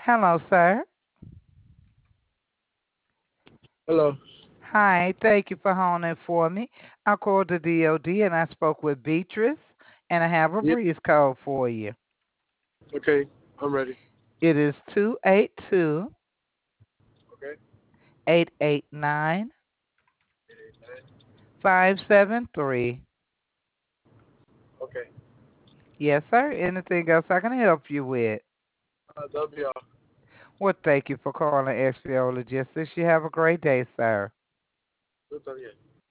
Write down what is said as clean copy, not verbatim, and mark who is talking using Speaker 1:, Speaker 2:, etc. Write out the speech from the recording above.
Speaker 1: Hello, sir.
Speaker 2: Hello.
Speaker 1: Hi, thank you for holding for me. I called the DOD and I spoke with Beatrice, and I have a
Speaker 2: Yeah.
Speaker 1: breeze code for you.
Speaker 2: Okay. I'm ready.
Speaker 1: It is 282
Speaker 2: Okay.
Speaker 1: 889
Speaker 2: 889.
Speaker 1: 573.
Speaker 2: Okay.
Speaker 1: Yes, sir. Anything else I can help you with?
Speaker 2: That'll be all.
Speaker 1: Well, thank you for calling Expiologist. You have a great day, sir.
Speaker 2: Good talk, yeah.